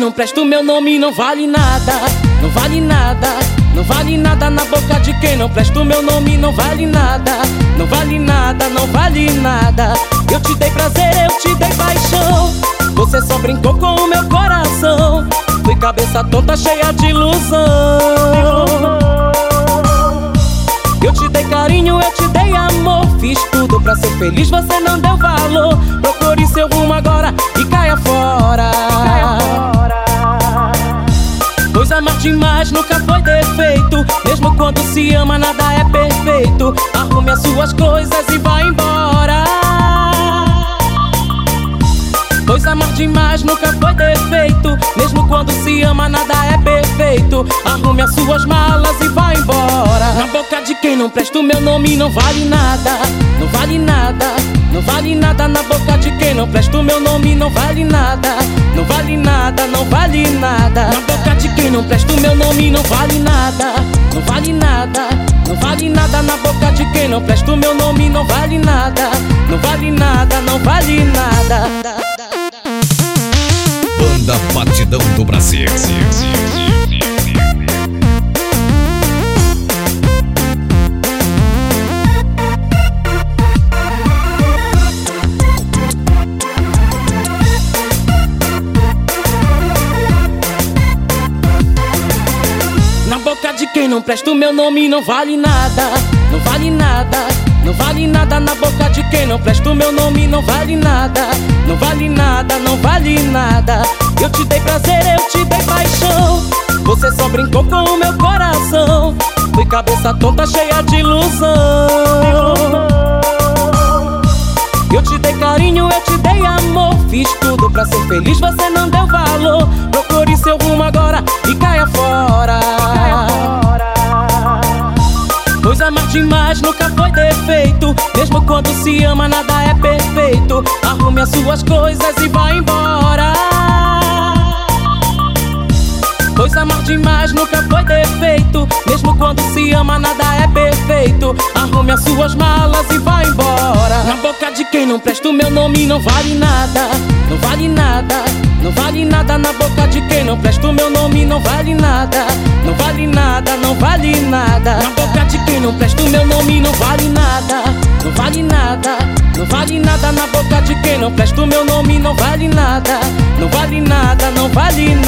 não presta, o meu nome não vale nada. Não vale nada, não vale nada na boca de quem não presta. O meu nome não vale nada. Não vale nada, não vale nada. Eu te dei prazer, eu te dei paixão. Você só brincou com o meu coração. Fui cabeça tonta, cheia de ilusão. Eu te dei carinho, eu te dei amor. Fiz tudo pra ser feliz, você não deu valor. Procure seu rumo agora e caia fora. Pois amar demais nunca foi defeito. Mesmo quando se ama nada é perfeito. Arrume as suas coisas e vá embora. Pois amar demais nunca foi defeito. Mesmo quando se ama nada é perfeito. Arrume as suas malas e vá embora. Na boca de quem não presta, o meu nome não vale nada. Não vale nada, não vale nada na boca de quem não presta. O meu nome não vale nada. Não vale nada, não vale nada. Na boca de quem não presta, o meu nome não vale nada. Não vale nada, não vale nada na boca de quem não presta. O meu nome não vale nada. Não vale nada, não vale nada. Banda Batidão do Brasil. Na boca de quem não presta, o meu nome não vale nada. Não vale nada, não vale nada na boca de quem não presta. O meu nome não vale nada. Não vale nada, não vale nada. Eu te dei prazer, eu te dei paixão. Você só brincou com o meu coração. Fui cabeça tonta, cheia de ilusão. Eu te dei carinho, eu te dei amor. Fiz tudo pra ser feliz, você não deu valor. Procure seu rumo agora e caia fora. Pois amar demais nunca foi defeito. Mesmo quando se ama nada é perfeito. Arrume as suas coisas e vá embora. Pois amar demais nunca foi defeito. Mesmo quando se ama nada é perfeito. Arrume as suas malas e vá embora. Na boca de quem não presta, o meu nome não vale nada. Não vale nada, não vale nada na boca de quem não presta. O meu nome não vale nada. Não vale nada, não vale nada. Na boca de quem não presta, o meu nome não vale nada. Não vale nada, não vale nada na boca de quem não presta. O meu nome não vale nada. Não vale nada, não vale nada.